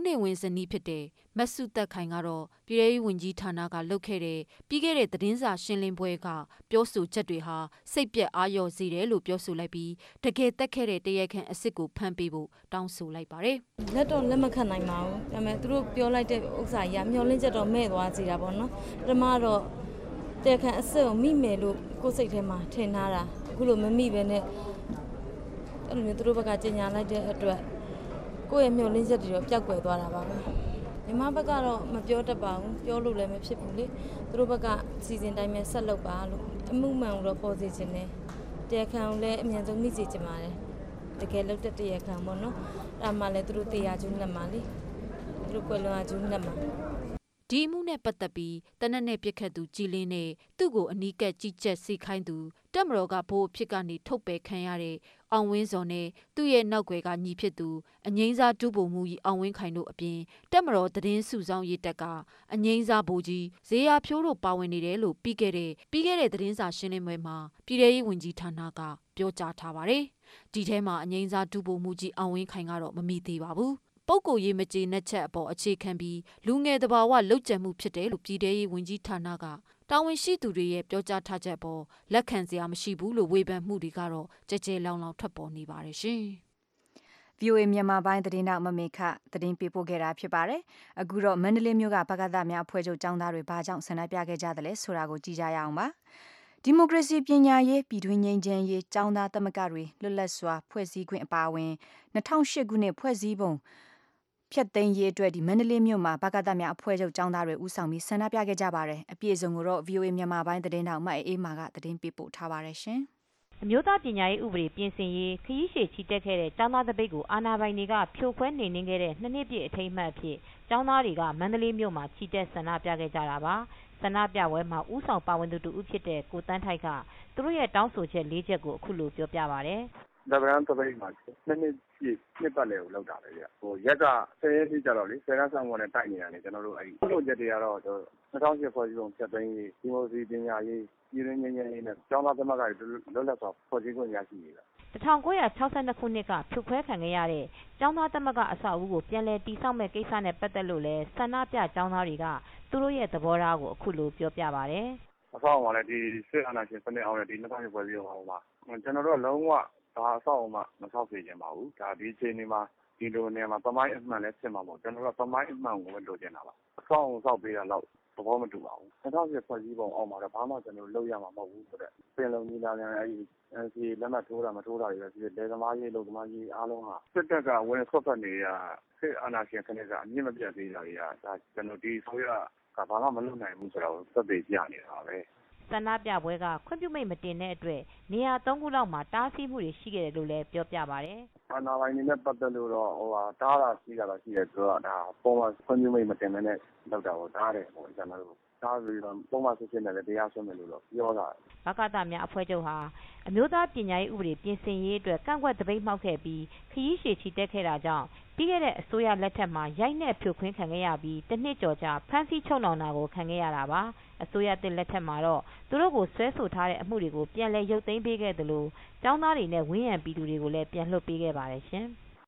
နေဝင်စနီးဖြစ်တဲ့မဆုသက်ခိုင်ကတော့ပြည်ထောင်ဝင်ကြီးဌာနကလုပ်ခဲ့တဲ့ပြီးခဲ့တဲ့သတင်းစာရှင်းလင်းပွဲကပြောဆိုချက်တွေဟာစိတ်ပြက်အားလျော့စေတယ်လို့ပြောဆိုလိုက်ပြီးတကယ်တက်ခဲ့တဲ့တရားခံအစ်စ်ကိုဖမ်းပေးဖို့တောင်းဆိုလိုက်ပါတယ်။လက်တော့လက်မခံနိုင်ပါဘူး။ဒါပေမဲ့သူတို့ပြောလိုက်တဲ့ဥစ္စာကြီးကမျောလင်းချက်တော့မဲ့သွားစီတာပေါ့နော်။ပထမတော့တရားခံအစ်စ်ကိုမိမယ်လို့ကိုယ်စိတ်ထဲမှာထင်ထားတာအခုလိုမမိပဲနဲ့အဲ့လိုမျိုးသူတို့ဘက်ကကြေညာလိုက်တဲ့အတွက်ကိုယ့်ရဲ့မျှော်လင့်ချက်တွေတော့ပျောက်ကွယ်သွားတာပါပဲညီမဘက်ကတော့မပြောတတ်ပါဘူးပြောလို့လည်းမဖြစ်ဘူးလေသူတို့ဘက်ကစီစဉ်တိုင်းပဲဆက်လုပ်ပါလို့အမှုမှန်ကိုတော့ပေါ်စေချင်တယ်တရားခံကိုလည်းအမြန်ဆုံးမိစေချင်ပါတယ်တကယ်လို့တဲ့တရားခံပေါ့နော်အဲ့မှလည်းသူတို့တရားကျူးလက်မှာလေသူတို့ကွယ်လွန်အားကျူးလက်မှာဒီမှုနဲ့ပတ်သက်ပြီးတနက်နဲ့ပြစ်ခတ်သူကြည်လင်းနဲ့သူ့ကိုအနီးကပ်ကြီးကြက်စီခိုင်းသူတက်မတော်ကဘိုးအဖြစ်ကနေထုတ်ပယ်ခံရတဲ့အောင်ဝင်းစော်နဲ့သူ့ရဲ့နောက်ွယ်ကညီဖြစ်သူအငိမ့်စားဒုဗိုလ်မှူးကြီးအောင်ဝင်းခိုင်တို့အပြင်တက်မတော်သတင်းစုဆောင်ရေးတက်ကအငိမ့်စားဗိုလ်ကြီးဇေယျဖြိုးတို့ပါဝင်နေတယ်လို့ပြီးခဲ့တဲ့ပြီးခဲ့တဲ့သတင်းစာရှင်းလင်းပွဲမှာပြည်ထောင်ဝင်ကြီးဌာနကပြောကြားထားပါတယ်ဒီထဲမှာအငိမ့်စားဒုဗိုလ်မှူးကြီးအောင်ဝင်းခိုင်ကတော့မမိသေးပါဘူးပုဂ္ဂိုလ်ရေးမကျေနပ်ချက်အပေါ်အခြေခံပြီးလူငယ်တဘာဝလှုပ်ကြံမှုဖြစ်တယ်လို့ပြည်ထောင်ရေးဝန်ကြီးဌာနကတာဝန်ရှိသူတွေရဲ့ပြောကြားထားချက်ပေါ်လက်ခံစရာမရှိဘူးလို့ဝေဖန်မှုတွေကတော့ကြဲကြဲလောင်လောင်ထွက်ပေါ်နေပါတယ်ရှင်။ဗွီအိုအေ မြန်မာပိုင်းသတင်းတောက်မမေခသတင်းပေးပို့ခဲ့တာဖြစ်ပါတယ်။အခုတော့မန္တလေးမြို့ကဗကသများအဖွဲ့ချုပ်ကျောင်းသားတွေဘာကြောင့်ဆန္ဒပြခဲ့ကြသလဲဆိုတာကိုကြည့်ကြရအောင်ပါ။ဒီမိုကရေစီပညာရေးပြည်တွင်းငြိမ်းချမ်းရေးကျောင်းသားသမဂ္ဂတွေလွတ်လပ်စွာဖွဲ့စည်းခွင့်အပါအဝင်၂၀၀၈ခုနှစ်ဖွဲ့စည်းပုံဖြတ်သိမ်းရေးအတွက်ဒီမန္တလေးမြို့မှာဗကသများအဖွဲ့ချုပ်ကျောင်းသားတွေဦးဆောင်ပြီးဆန္ဒပြခဲ့ကြပါတယ်။အပြည့်အစုံကိုတော့ ဗွီအိုအေ မြန်မာပိုင်းသတင်းတောက်မအေးမာကသတင်းပေးပို့ထားပါတယ်ရှင်။အမျိုးသားပညာရေးဥပဒေပြင်ဆင်ရေးခရီးရှည်ချီတက်ခဲ့တဲ့ကျောင်းသားတပိတ်ကိုအာဏာပိုင်တွေကဖြိုခွဲနှိမ်နင်းခဲ့တဲ့နှစ်နှစ်ပြည့်အထိမ်းအမှတ်အဖြစ်ကျောင်းသားတွေကမန္တလေးမြို့မှာချီတက်ဆန္ဒပြခဲ့ကြတာပါ။ဆန္ဒပြပွဲမှာဦးဆောင်ပါဝင်သူတူဦးဖြစ်တဲ့ကိုတန်းထိုက်ကသူတို့ရဲ့တောင်းဆိုချက်လေးချက်ကိုအခုလိုပြောပြပါတယ်။ဒါဗရန်တပိတ်မှာနှစ်နှစ်ပြည့်နှစ်ပတ်လည်ကိုလောက်တာလေဗျဟိုရက်ကဆယ်ရက်ပြည့်ကြတော့လေဆယ်ရက်ဆောင်ပေါ်နဲ့တိုက်နေတာလေကျွန်တော်တို့အဲ့ဒီလိုချက်တွေကတော့၂၀၀၈ဖွဲ့စည်းပုံဖြတ်သိမ်းရေးဒီမိုကရေစီပညာရေးပြည်တွင်းငြိမ်းချမ်းရေးနဲ့ကျောင်းသားသမဂ္ဂတွေလွတ်လပ်စွာဖွဲ့စည်းခွင့်ရရှိနေတာ၁၉၆၂ခုနှစ်ကဖြုတ်ခွဲခံခဲ့ရတဲ့ကျောင်းသားသမဂ္ဂအဆောက်အဦကိုပြန်လည်တည်ဆောက်မဲ့ကိစ္စနဲ့ပတ်သက်လို့လဲဆန္ဒပြကျောင်းသားတွေကသူတို့ရဲ့သဘောထားကိုအခုလိုပြောပြပါတယ်အဆောက်အဦကလည်းဒီစစ်အာဏာရှင်စနစ်အောင်နဲ့ဒီ၂၀၀၈ဖွဲ့စည်းပုံမှာကျွန်တော်တို့ကလုံးဝဒါအဆောက်အဦမှာမဆောက်စေချင်ပါဘူးဒါဒီအချိန်ဒီမှာဒီလိုနေရာမှာသမိုင်းအမှန်လည်းဖြစ်မှာပေါ့ကျွန်တော်တို့ကသမိုင်းအမှန်ကိုပဲလိုချင်တာပါအဆောက်အဦဆောက်ပေးတာတော့သဘောမတူပါဘူး၂၀၀၈ဖွဲ့စည်းပုံအောင်မှာတော့ဘာမှကျွန်တော်လုပ်ရမှာမဟုတ်ဘူးဆိုတော့ပြင်လုံးကြီးလာတယ်အဲဒီအဲဒီလက်မှတ်ထိုးတာမထိုးတာတွေပဲဒီလေသမားရေးလုံသမားရေးအားလုံးဟာစစ်တပ်ကဝင်ဆွတ်ဖက်နေရစစ်အာဏာရှင်ခဏကအမြင့်မပြတ်သေးတာတွေကဒါကျွန်တော်ဒီဆိုရကဘာမှမလုပ်နိုင်ဘူးဆိုတော့သက်သေပြနေတာပဲဆန္ဒပြပွဲကခွင့်ပြုမိတ်မတင်တဲ့အတွက်နေရာသုံးခုလောက်မှာတားဆီးမှုတွေရှိခဲ့တယ်လို့လည်းပြောပြပါတယ်။အာဏာပိုင်တွေနဲ့ပတ်သက်လို့တော့ဟိုဟာတားတာရှိတာတော့ရှိတယ်ဆိုတော့ဒါပုံမှန်ခွင့်ပြုမိတ်မတင်တဲ့လောက်တာကိုတားတယ်ဟိုကျွန်တော်တို့တားပြီးတော့ပုံမှန်စစ်စစ်နဲ့လည်းတရားစွဲမယ်လို့တော့ပြောတာ။ဗကသများအဖွဲ့ချုပ်ဟာအမျိုးသားပညာရေးဥပဒေပြင်ဆင်ရေးအတွက်ကန့်ကွက်တပိတ်မှောက်ခဲ့ပြီးခရီးရှည်ချီတက်ခဲ့တာကြောင့်ပြီးခဲ့တဲ့အစိုးရလက်ထက်မှာရိုက်နှက်ဖြိုခွင်းခံခဲ့ရပြီးတစ်နှစ်ကျော်ကြာဖမ်းဆီးချုပ်နှောင်တာကိုခံခဲ့ရတာပါအစိုးရတစ်လက်ထက်မှာတော့သူတို့ကိုဆွဲဆိုထားတဲ့အမှုတွေကိုပြန်လည်ရုပ်သိမ်းပေးခဲ့သလိုကျောင်းသားတွေနဲ့ဝန်းရံပြည်သူတွေကိုလည်းပြန်လွှတ်ပေးခဲ့ပါတယ်ရှင်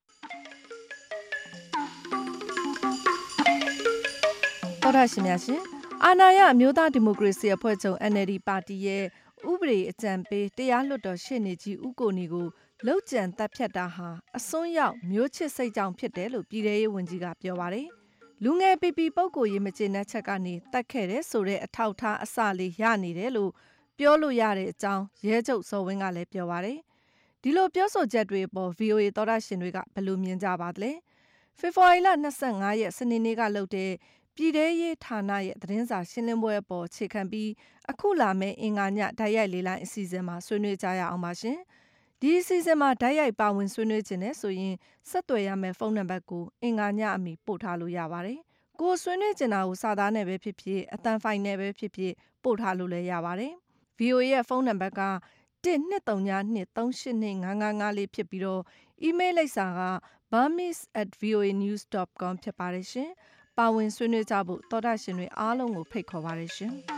တော်ရရှိများရှင်အာဏာရအမျိုးသားဒီမိုကရေစီအဖွဲ့ချုပ် N L D ပါတီရဲ့ဥပဒေအကြံပေးတရားလွှတ်တော်ရှေ့နေကြီးဦးကိုနီကိုလောက်ကျန်တပ်ဖြတ်တာဟာအစွန်းရောက်မျိုးချစ်စိတ်ကြောင့်ဖြစ်တယ်လို့ပြည်ထောင်ရေးဝန်ကြီးကပြောပါတယ်။လူငယ်ပီပီပုဂ္ဂိုလ်ရေးမကျေနပ်ချက်ကနေတတ်ခဲ့တဲ့ဆိုတဲ့အထောက်ထားအစလေးရနေတယ်လို့ပြောလို့ရတဲ့အကြောင်းရဲချုပ်စောဝင်းကလည်းပြောပါတယ်။ဒီလိုပြောဆိုချက်တွေပေါ် V O A သောတာရှင်တွေကဘယ်လိုမြင်ကြပါသလဲ။ဖေဖော်ဝါရီလ၂၅ရက်စနေနေ့ကလုပ်တဲ့ပြည်ထောင်ရေးဌာနရဲ့သတင်းစာရှင်းလင်းပွဲပေါ်ခြေခံပြီးအခုလာမယ့်အင်္ဂါညဓာတ်ရိုက်လေးလိုင်းအစီအစဉ်မှာဆွေးနွေးကြရအောင်ပါရှင်။ဒီအစီအစဉ်မှာဓာတ်ရိုက်ပါဝင်ဆွေးနွေးခြင်းနဲ့ဆိုရင်ဆက်သွယ်ရမယ့်ဖုန်းနံပါတ်ကိုအင်္ဂါညအမီပို့ထားလို့ရပါတယ်။ကိုဆွေးနွေးချင်တာကိုစာသားနဲ့ပဲဖြစ်ဖြစ်အသံဖိုင်နဲ့ပဲဖြစ်ဖြစ်ပို့ထားလို့လည်းရပါတယ်။ V O A ရဲ့ဖုန်းနံပါတ်ကတစ်နှစ်သုံးညနှစ်သုံးရှစ်နှစ်ငါးငါးငါးလေးဖြစ်ပြီးတော့ email လိပ်စာက burmese at voanews dot com ဖြစ်ပါတယ်ရှင်။ပါဝင်ဆွေးနွေးကြဖို့သောတာရှင်တွေအားလုံးကိုဖိတ်ခေါ်ပါတယ်ရှင်။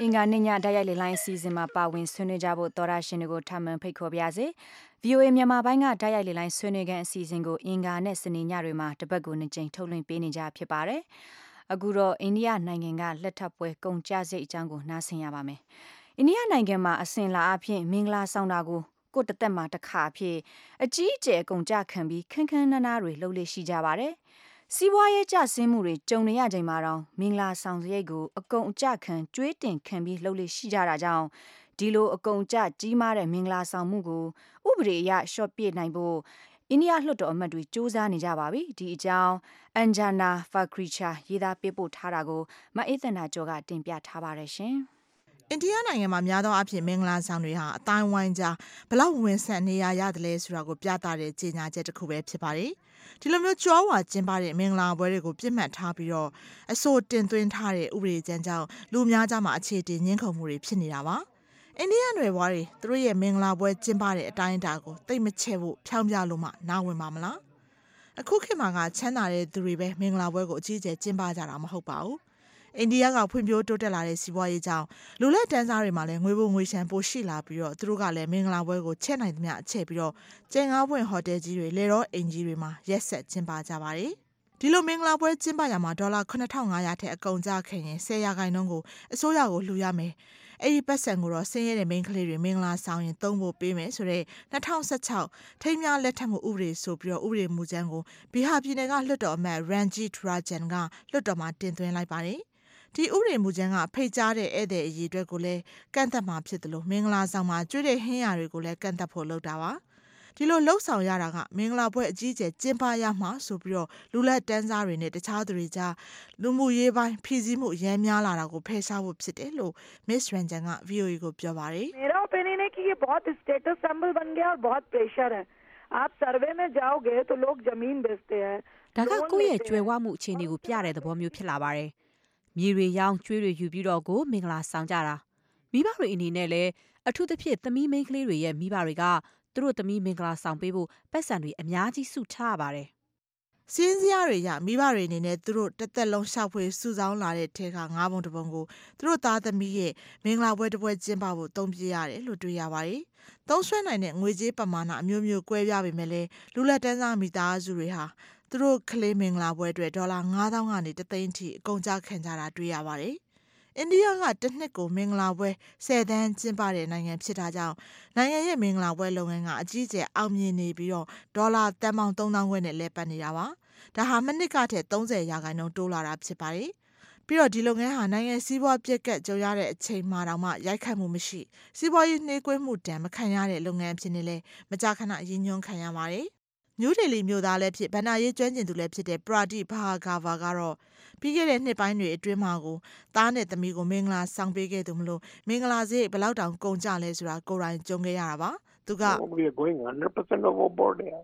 င်္ဂါနေ့ညဓာတ်ရိုက်လေလိုင်းအစီအစဉ်မှာပါဝင်ဆွေးနွေးကြဖို့သောရရှင်တွေကိုထပ်မံဖိတ်ခေါ်ပါရစေ ဗီအိုအေ မြန်မာပိုင်းကဓာတ်ရိုက်လေလိုင်းဆွေးနွေးခန်းအစီအစဉ်ကိုအင်္ဂါနဲ့စနေညတွေမှာတစ်ပတ်ကိုနှစ်ကြိမ်ထုတ်လွှင့်ပေးနေကြဖြစ်ပါတယ်အခုတော့အိန္ဒိယနိုင်ငံကလက်ထပ်ပွဲကုန်ကြစိတ်အကြောင်းကိုနားဆင်ရပါမယ်အိန္ဒိယနိုင်ငံမှာအစဉ်လာအဖြစ်မင်္ဂလာဆောင်တာကိုကိုတသက်မှာတစ်ခါအဖြစ်အကြီးအကျယ်ကုန်ကြခံပြီးခန်းခန်းနားနားတွေလှုပ်လေရှိကြပါတယ်စီးပွားရေးကျဆင်းမှုတွေကြုံနေရချိန်မှာတော့မင်္ဂလာဆောင်စရိတ်ကိုအကုန်အကျခံကျွေးတင်ခံပြီးလှုပ်လေရှိကြတာကြောင့်ဒီလိုအကုန်အကျကြီးမားတဲ့မင်္ဂလာဆောင်မှုကိုဥပဒေအရရှော့ပြနိုင်ဖို့အိန္ဒိယလွှတ်တော်အမတ်တွေစူးစမ်းနေကြပါပြီဒီအကြောင်းအန်ဂျာနာဖာခရီချာရေးသားပေးပို့ထားတာကိုမအေးသန္တာကျော်ကတင်ပြထားပါတယ်ရှင်အိန္ဒိယနိုင်ငံမှာများသောအားဖြင့်မင်္ဂလာဆောင်တွေဟာအတိုင်းဝိုင်းကြားဘလောက်ဝင်ဆန့်နေရရတယ်လဲဆိုတာကိုပြသတဲ့ကြေညာချက်တစ်ခုပဲဖြစ်ပါတယ်ဒီလိုမျိုးကြွားဝါကျင်းပတဲ့မင်္ဂလာပွဲတွေကိုပြစ်မှတ်ထားပြီးတော့အဆိုတင်သွင်းထားတဲ့ဥပဒေကြမ်းကြောင့်လူများကြားမှာအခြေတင်ညှင်းခုန်မှုတွေဖြစ်နေတာပါအိန္ဒိယနယ်ဘွားတွေသူတို့ရဲ့မင်္ဂလာပွဲကျင်းပတဲ့အတိုင်းအတာကိုတိတ်မချဲ့ဖို့ဖြောင်းပြလို့မှနားဝင်ပါမလားအခုခေတ်မှာကချမ်းသာတဲ့သူတွေပဲမင်္ဂလာပွဲကိုအကြီးအကျယ်ကျင်းပကြတာမဟုတ်ပါဘူးအိန္ဒိယကဖွံ့ဖြိုးတိုးတက်လာတဲ့စီးပွားရေးကြောင့်လူလက်တန်းစားတွေမှာလည်းငွေပိုငွေရှမ်းပိုရှိလာပြီးတော့သူတို့ကလည်းမင်္ဂလာပွဲကိုချဲ့နိုင်သမျှအချဲ့ပြီးတော့ကျင်းကားပွင့်ဟိုတယ်ကြီးတွေလေတော့အိမ်ကြီးတွေမှာရက်ဆက်ကျင်းပကြပါတယ်ဒီလိုမင်္ဂလာပွဲကျင်းပရမှာဒေါ်လာခုနှစ်ထောင်ငါးရာထက်အကုန်ကြခဲ့ရင်ဆယ်ရာခိုင်နှုန်းကိုအစိုးရကိုလှူရမယ်အဲ့ဒီပတ်စံကိုတော့ဆင်းရဲတဲ့မိန်းကလေးတွေမင်္ဂလာဆောင်ရင်သုံးဖို့ပေးမယ်ဆိုတော့၂၀၁၆ထိမ်းများလက်ထပ်မှုဥပဒေဆိုပြီးတော့ဥပဒေမူကြမ်းကိုဘီဟာပြည်နယ်ကလွှတ်တော်အမတ်ရန်ဂျီထရာဂျန်ကလွှတ်တော်မှာတင်သွင်းလိုက်ပါတယ်ဒီဥပဒေမူကြမ်းကဖိတ်ကြားတဲ့ဧည့်သည်အရေးအတွက်ကိုလည်းကန့်သက်မှာဖြစ်တယ်လို့မင်္ဂလာဆောင်မှာကျွေးတဲ့ဟင်းရတွေကိုလည်းကန့်သက်ဖို့လုပ်တာပါဒီလိုလှုပ်ဆောင်ရတာကမင်္ဂလာပွဲအကြီးအကျယ်ကျင်းပရမှာဆိုပြီးတော့လူလက်တန်းစားတွေနဲ့တခြားသူတွေကြားလူမှုရေးပိုင်းဖိစီးမှုရမ်းများလာတာကိုဖယ်ရှားဖို့ဖြစ်တယ်လို့ Miss Ranjan က ဗီအိုအေ ကိုပြောပါတယ်။ मेरा ओपिनियन है कि ये बहुत status symbol बन गया और बहुत प्रेशर है आप सर्वे में जाओगे तो लोग जमीन बेचते हैं ဒါကကိုယ့်ရဲ့ကြွယ်ဝမှုအခြေအနေကိုပြတဲ့သဘောမျိုးဖြစ်လာပါတယ်မြေတွေရောင်းကျွေးတွေယူပြီးတော့ကိုမင်္ဂလာဆောင်ကြတာမိဘတွေအနေနဲ့လည်းအထူးသဖြင့်သမီးမိန်းကလေးတွေရဲ့မိဘတွေကသူတို့သမီးမင်္ဂလာဆောင်ပေးဖို့ပတ်စံတွေအများကြီးစုထားပါတယ်စင်းစရာတွေရမိဘတွေအနေနဲ့သူတို့တက်တက်လုံးရှောက်ဖွေစုဆောင်းလာတဲ့ထဲကငါးပုံတစ်ပုံကိုသူတို့သားသမီးရဲ့မင်္ဂလာပွဲတစ်ပွဲကျင်းပဖို့သုံးပြရတယ်လို့တွေ့ရပါတယ်။သုံးဆွဲနိုင်တဲ့ငွေကြေးပမာဏအမျိုးမျိုးကွဲပြားပေမဲ့လည်းလူလက်တန်းစားမိသားစုတွေဟာသူတို့ကလေးမင်္ဂလာပွဲအတွက်ဒေါ်လာငါးသောင်းကနေတစ်သိန်းထိအကုန်ကြခံကြတာတွေ့ရပါတယ်။အိန္ဒိယကတစ်နှစ်ကိုမင်္ဂလာပွဲဆယ်သန်းကျင်းပတဲ့နိုင်ငံဖြစ်တာကြောင့်နိုင်ငံရဲ့မင်္ဂလာပွဲလုပ်ငန်းကအကြီးအကျယ်အောင်မြင်နေပြီးတော့ဒေါ်လာတန်ပေါင်းသုံးသောင်းခွဲနဲ့လဲပတ်နေတာပါ။ဒါဟာမနစ်ကထက်သုံးဆယ်ရာခိုင်နှုန်းတိုးလာတာဖြစ်ပါတယ်။ပြီးတော့ဒီလုပ်ငန်းဟာနိုင်ငံစီးပွားပြက်ကကြုံရတဲ့အချိန်မှတောင်မှရိုက်ခတ်မှုမရှိစီးပွားရေးနှေးကွေးမှုတန်မခံရတဲ့လုပ်ငန်းဖြစ်နေလဲမကြာခဏရည်ညွှန်းခံရပါတယ်။နယူးဒေလီမြို့သားလည်းဖြစ်ဗန္ဒာရေးကျွမ်းကျင်သူလည်းဖြစ်တဲ့ပရာတိဘာဂါဗာကတော့ပြီးခဲ့တဲ့နှစ်ပိုင်းတွေအတွင်းမှာကိုသားနဲ့သမီးကိုမင်္ဂလာဆောင်ပေးခဲ့သူမလို့မင်္ဂလာစရိတ်ဘယ်လောက်တောင်ကုန်ကြလဲဆိုတာကိုယ်တိုင်ကြုံခဲ့ရတာပါ။သူက we are going one hundred percent overboard here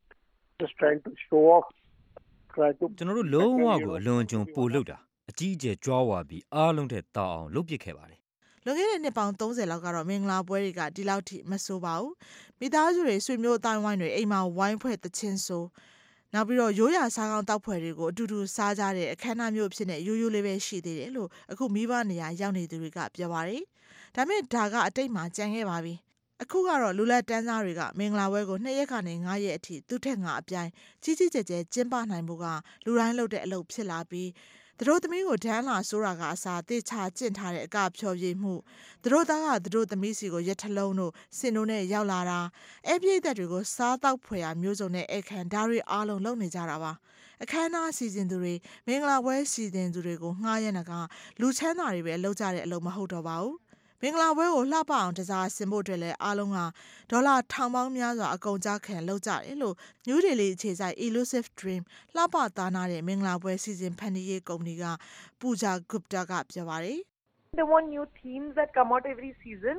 just trying to show off ကျွန်တော်တို့လုံးဝကိုအလွန်အကျွံပိုလုပ်တာအကြီးအကျယ်ကြွားဝါပြီးအားလုံးထက်တောအောင်လုပ်ပစ်ခဲ့ပါတယ်လွန်ခဲ့တဲ့နှစ်ပေါင်းသုံးဆယ်လောက်ကတော့မင်္ဂလာပွဲတွေကဒီလောက်ထိမဆိုးပါဘူးမိသားစုတွေဆွေမျိုးအတိုင်းဝိုင်းတွေအိမ်မှာဝိုင်းဖွဲ့သချင်းဆိုနောက်ပြီးတော့ရိုးရာစားကောင်းတောက်ဖွဲ့တွေကိုအတူတူစားကြတဲ့အခမ်းအနားမျိုးဖြစ်နေရိုးရိုးလေးပဲရှိသေးတယ်လို့အခုမိဘနေရာရောက်နေသူတွေကပြောပါတယ်ဒါပေမဲ့ဒါကအတိတ်မှာကြံခဲ့ပါပြီအခုကတော့လူလက်တန်းစားတွေကမင်္ဂလာပွဲကိုနှစ်ရက်ကနေငါးရက်အထိသူ့ထက်ငါအပြိုင်ကြီးကြီးကျယ်ကျယ်ကျင်းပနိုင်မှုကလူတိုင်းလုပ်တဲ့အလုပ်ဖြစ်လာပြီးသူတို့သမီးကိုဒန်းလာဆိုးတာကအစားတေချာကျင့်ထားတဲ့အကဖြော်ပြမှုသူတို့သားကသူတို့သမီးစီကိုရက်ထလုံးတို့စင်တို့နဲ့ရောက်လာတာအဲပြည့်သက်တွေကိုစားတောက်ဖွယ်ရာမျိုးစုံနဲ့အခမ်းဒါတွေအားလုံးလုပ်နေကြတာပါအခမ်းအနားစီစဉ်သူတွေမင်္ဂလာပွဲစီစဉ်သူတွေကိုငှားရမ်းကလူချမ်းသာတွေပဲလုပ်ကြတဲ့အလုပ်မဟုတ်တော့ပါဘူးမင်္ဂလာပွဲကိုလှပအောင်တစားဆင်ဖို့အတွက်လည်းအားလုံးကဒေါ်လာထောင်ပေါင်းများစွာအကုန်ကြခံလုပ်ကြတယ်လို့ New Delhi အခြေစိုက် Elusive Dream လှပသားနာတဲ့မင်္ဂလာပွဲစီစဉ်ဖန်တီးရေးကုမ္ပဏီက Pooja Gupta ကပြောပါတယ် They want new themes that come out every season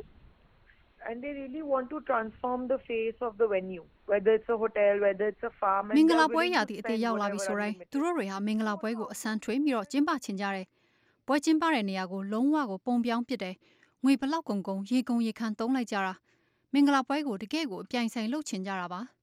and they really want to transform the face of the venue whether it's a hotel whether it's a farm မင်္ဂလာပွဲရာသီအသေးရောက်လာပြီဆိုရင်သူတို့တွေဟာမင်္ဂလာပွဲကိုအစမ်းထွေးပြီးတော့ကျင်းပချင်ကြတယ်ပွဲကျင်းပတဲ့နေရာကိုလုံးဝကိုပုံပြောင်းပစ်တယ်ငွေဘလောက်ကုန်ကုန်ရေကုန်ရေခမ်းသုံးလိုက်ကြတာမင်္ဂလာပွဲကိုတကယ့်ကိုအပြိုင်ဆိုင်လုပ်ချင်ကြတာပါ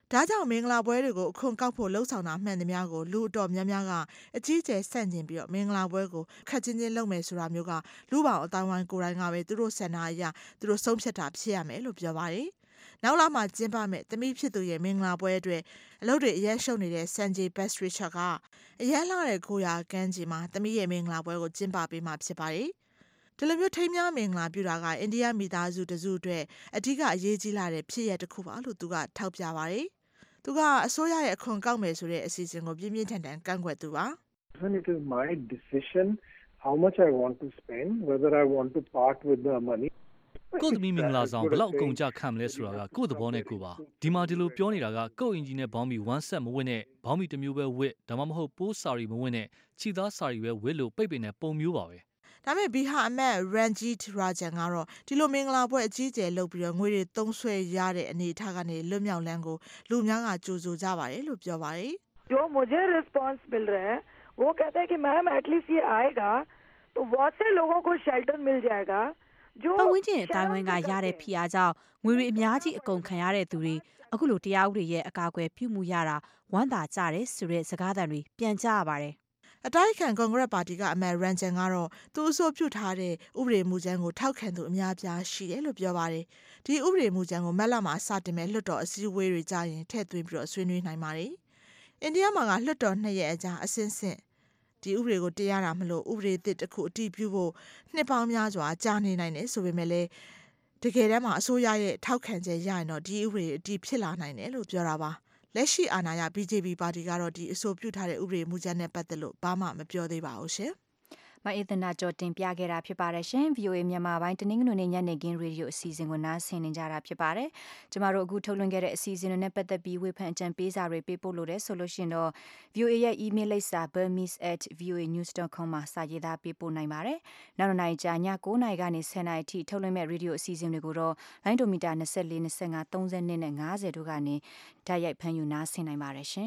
ဒါကြောင့်မင်္ဂလာပွဲတွေကိုအခွန်ကောက်ဖို့လှုံ့ဆော်တာမှန်သမျှကိုလူအတော်များများကအကြီးအကျယ်ဆန့်ကျင်ပြီးတော့မင်္ဂလာပွဲကိုခက်ချင်းချင်းလုပ်မယ်ဆိုတာမျိုးကလူပေါင်းအတိုင်းဝိုင်းကိုယ်တိုင်ကပဲသူတို့ဆန္ဒအရသူတို့ဆုံးဖြတ်တာဖြစ်ရမယ်လို့ပြောပါတယ်။နောက်လာမှကျင်းပမယ်သမီးဖြစ်သူရဲ့မင်္ဂလာပွဲအတွက်အလုပ်တွေအရင်ရှုပ်နေတဲ့ Sanjay Pastricha ကအရင်လာတဲ့ကိုရာကန်းကြီးမှာသမီးရဲ့မင်္ဂလာပွဲကိုကျင်းပပေးမှာဖြစ်ပါတယ်။ဒီလိုမျိုးထိမ်းများမင်္ဂလာပြုတာကအိန္ဒိယမိသားစုတစုအတွက်အထူးအရေးကြီးလာတဲ့ဖြစ်ရပ်တစ်ခုပါလို့သူကထောက်ပြပါတယ်။သူကအစိုးရရဲ့အခွန်ကောက်မယ်ဆိုတဲ့အစီအစဉ်ကိုပြင်းပြင်းထန်ထန်ကန့်ကွက်သူပါ။ When it is my decision how much I want to spend, whether I want to part with the money. ကိုယ်သမီးမင်္ဂလာဆောင်ဘယ်လောက်အကုန်ကြခံမလဲဆိုတာကကိုယ့်သဘောနဲ့ကိုယ်ပါဒီမှာဒီလိုပြောနေတာကကိုယ့်အင်ဂျင်နဲ့ဘောင်းမီ one set မဝတ်နဲ့ဘောင်းမီတစ်မျိုးပဲဝတ်ဒါမှမဟုတ်ပိုးစာရီမဝတ်နဲ့ခြိသားစာရီပဲဝတ်လို့ပိတ်ပင်တဲ့ပုံမျိုးပါပဲဒါပေမဲ့ဘီဟာအမတ် Ranjit Rajan ကတော့ဒီလိုမင်္ဂလာပွဲအကြီးအကျယ်လုပ်ပြီးတော့ငွေတွေသုံးဆွဲရတဲ့အနေအထားကနေလွတ်မြောက်လန်းကိုလူများကကြိုဆိုကြပါတယ်လို့ပြောပါတယ် जो मुझे रिस्पांस मिल रहा है वो कहता है कि ma'am at least ये आएगा तो बहुत से लोगों को शेल्टर मिल जाएगा ပတ်ဝန်းကျင်အတိုင်းဝိုင်းကရတဲ့ဖိအားကြောင့်ငွေတွေအများကြီးအကုန်ခံရတဲ့သူတွေအခုလိုတရားဥပဒေရဲ့အကာအကွယ်ပြုမှုရတာဝမ်းသာကြတယ်ဆိုတဲ့စကားသံတွေပြန်ကြားရပါတယ်အတိုက်ခံကွန်ဂရက်ပါတီကအမတ်ရန်ဂျန်ကတော့သူအဆိုပြုထားတဲ့ဥပဒေမူကြမ်းကိုထောက်ခံသူအများပြားရှိတယ်လို့ပြောပါတယ်။ဒီဥပဒေမူကြမ်းကိုမက်လမှာစတင်မဲ့လွှတ်တော်အစည်းအဝေးတွေကြာရင်ထည့်သွင်းပြီးတော့ဆွေးနွေးနိုင်ပါတယ်။အိန္ဒိယမှာကလွှတ်တော်နှစ်ရက်အကြာအစင်းစင်ဒီဥပဒေကိုတရားတာမလို့ဥပဒေသစ်တစ်ခုအတည်ပြုဖို့နှစ်ပေါင်းများစွာကြာနေနိုင်တယ်ဆိုပေမဲ့လည်းတကယ်တမ်းမှာအစိုးရရဲ့ထောက်ခံချက်ရရင်တော့ဒီဥပဒေအတည်ဖြစ်လာနိုင်တယ်လို့ပြောတာပါ။လက်ရှိအာဏာရ B J P ပါတီကတော့ဒီအဆိုပြုထားတဲ့ဥပဒေမူကြမ်းနဲ့ပတ်သက်လို့ဘာမှမပြောသေးပါဘူးရှင်မအေးသနာကြော်တင်ပြခဲ့တာဖြစ်ပါတယ်ရှင် V O A မြန်မာပိုင်းတနင်္ဂနွေနေ့ညနေခင်းရေဒီယိုအစီအစဉ်ကိုနားဆင်နေကြတာဖြစ်ပါတယ်ကျမတို့အခုထုတ်လွှင့်ခဲ့တဲ့အစီအစဉ်တွေနဲ့ပတ်သက်ပြီးဝေဖန်အကြံပေးစာတွေပေးပို့လို့တယ်ဆိုလို့ရှင်တော့ V O A ရဲ့ email လိပ်စာ burmese at v o a news dot com မှာစာရေးသားပေးပို့နိုင်ပါတယ်နောက်တစ်နိုင်ကြာည9နာရီကနေ10နာရီအထိထုတ်လွှင့်မဲ့ရေဒီယိုအစီအစဉ်တွေကိုတော့လိုင်းဒိုမီတာtwenty-four, twenty-five, thirtyနဲ့fiftyတို့ကနေဓာတ်ရိုက်ဖမ်းယူနားဆင်နိုင်ပါတယ်ရှင်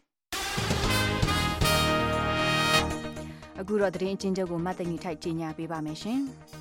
အခုတော့သတင်းအချင်းချုပ်ကိုမတ်သိညီထိုက်ကြီးညာပေးပါမယ်ရှင်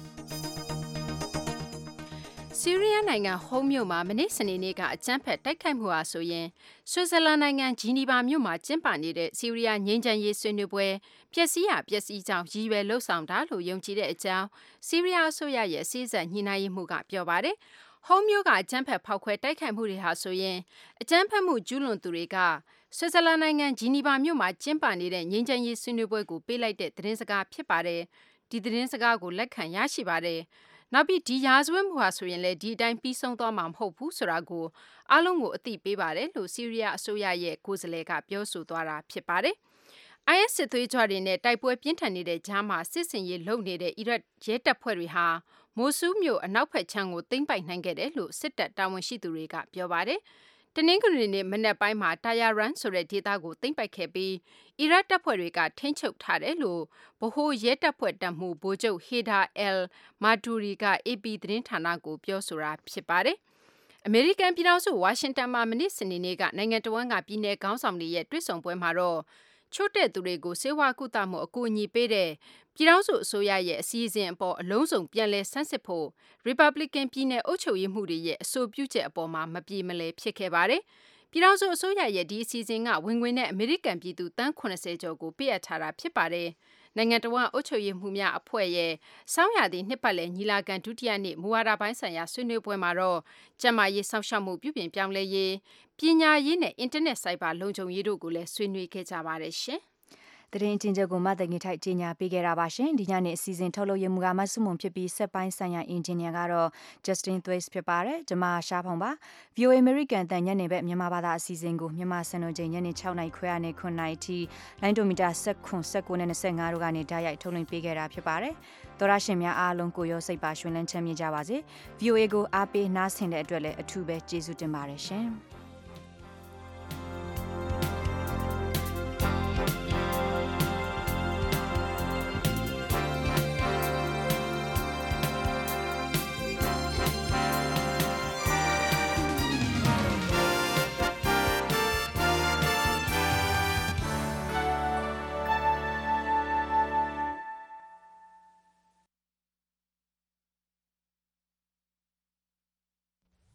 ။ဆီးရီးယားနိုင်ငံဟုမ်းမြို့မှာမနေ့စနေနေ့ကအကြမ်းဖက်တိုက်ခိုက်မှုဟာဆိုရင်ဆွစ်ဇာလန်နိုင်ငံဂျီနီဗာမြို့မှာကျင်းပနေတဲ့ဆီးရီးယားငြိမ်းချမ်းရေးဆွေးနွေးပွဲပျက်စီးရပျက်စီးကြောင်းရည်ရွယ်လှုပ်ဆောင်တာလို့ယုံကြည်တဲ့အကြောင်းဆီးရီးယားအစိုးရရဲ့စီးစပ်ညှိနှိုင်းရေးမှူးကပြောပါတယ်။ဟုမ်းမြို့ကအကြမ်းဖက်ဖောက်ခွဲတိုက်ခိုက်မှုတွေဟာဆိုရင်အကြမ်းဖက်မှုကျူးလွန်သူတွေကဆွစ်ဇာလန်နိုင်ငံဂျီနီဗာမြို့မှာကျင်းပနေတဲ့ငြိမ်းချမ်းရေးဆွေးနွေးပွဲကိုပေးလိုက်တဲ့သတင်းစကားဖြစ်ပါတယ်။ဒီသတင်းစကားကိုလက်ခံရရှိပါတယ်။နောက်ပြီးဒီရာဇဝတ်မှုဟာဆိုရင်လည်းဒီအတိုင်းပြီးဆုံးသွားမှာမဟုတ်ဘူးဆိုတာကိုအားလုံးကိုအသိပေးပါတယ်လို့ဆီးရီးယားအစိုးရရဲ့ကိုယ်စားလှယ်ကပြောဆိုသွားတာဖြစ်ပါတယ်။ I S စစ်သွေးကြွတွေနဲ့တိုက်ပွဲပြင်းထန်နေတဲ့ကြားမှာစစ်စင်ရေးလုပ်နေတဲ့အီရတ်ရဲတပ်ဖွဲ့တွေဟာမိုဆူးမြို့အနောက်ဘက်ခြမ်းကိုသိမ်းပိုက်နိုင်ခဲ့တယ်လို့စစ်တပ်တာဝန်ရှိသူတွေကပြောပါတယ်။တနင်္ဂနွေနေ့မနက်ပိုင်းမှာတာယာရန်ဆိုတဲ့ဒေသကိုသိမ်းပိုက်ခဲ့ပြီးအီရတ်တပ်ဖွဲ့တွေကထိန်းချုပ်ထားတယ်လို့ဗဟိုရဲတပ်ဖွဲ့တပ်မှူးဗိုလ်ချုပ်ဟေဒါအယ်မာဒူရီက A P သတင်းဌာနကိုပြောဆိုတာဖြစ်ပါတယ်။အမေရိကန်ပြည်ထောင်စုဝါရှင်တန်မှာမနေ့စနေနေ့ကနိုင်ငံတော်ဝန်ကပြည်내ခေါင်းဆောင်တွေရဲ့တွေ့ဆုံပွဲမှာတော့ချို့တဲ့သူတွေကိုစေဝါကုသမှုအကူအညီပေးတဲ့ပြည်ထောင်စုအစိုးရရဲ့အစည်းအဝေးအပေါ်အလုံးစုံပြန်လည်ဆန်းစစ်ဖို့ Republican ပြည်내အုပ်ချုပ်ရေးမှုတွေရဲ့အဆိုပြုချက်အပေါ်မှာမပြေမလည်ဖြစ်ခဲ့ပါတယ်။ပြည်ထောင်စုအစိုးရရဲ့ဒီအစီအစဉ်ကဝင်ငွေနဲ့အမေရိကန်ပြည်သူတန်းeightyကျော်ကိုပေးအပ်ထားတာဖြစ်ပါတယ်။နိုင်ငံတော်အုပ်ချုပ်ရေးမှုများအဖွဲ့ရဲ့စောင့်ရသည့်နှစ်ပတ်လည်ညီလာခံဒုတိယနေ့မူဝါဒပိုင်းဆိုင်ရာဆွေးနွေးပွဲမှာတော့ကျန်းမာရေးစောင့်ရှောက်မှုပြုပြင်ပြောင်းလဲရေးပညာရေးနဲ့အင်တာနက်ဆိုင်ဘာလုံခြုံရေးတို့ကိုလည်းဆွေးနွေးခဲ့ကြပါတယ်ရှင်။သတင်းချင်းချုပ်ကိုမသိငထိုက်ကြီးညာပေးခဲ့တာပါရှင်ဒီညနေအစီအစဉ်ထုတ်လုပ်ရမှုကမဆုမွန်ဖြစ်ပြီးဆက်ပိုင်းဆိုင်ရာအင်ဂျင်နီယာကတော့ Justin Thwaites ဖြစ်ပါတယ်ကျွန်မရှားဖုံပါ V O A American တန်ညနေဘက်မြန်မာဘာသာအစီအစဉ်ကိုမြန်မာစံတော်ချိန်ညနေsixနာရီခွဲကနေnineနာရီထိလိုင်းဒိုမီတာnineteen, nineteenနဲ့twenty-fiveတို့ကနေဓာတ်ရိုက်ထုတ်လွှင့်ပေးခဲ့တာဖြစ်ပါတယ်သောရရှင်များအားလုံးကိုရောစိတ်ပါရှင်လန်းချမ်းမြေ့ကြပါစေ V O A ကိုအားပေးနားဆင်တဲ့အတွက်လည်းအထူးပဲကျေးဇူးတင်ပါတယ်ရှင်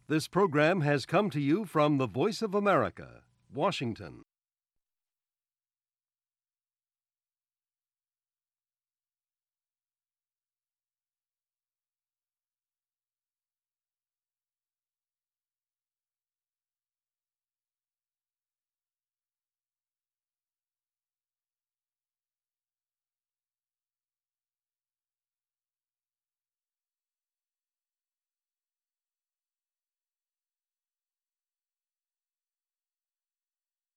This program has come to you from the Voice of America, Washington.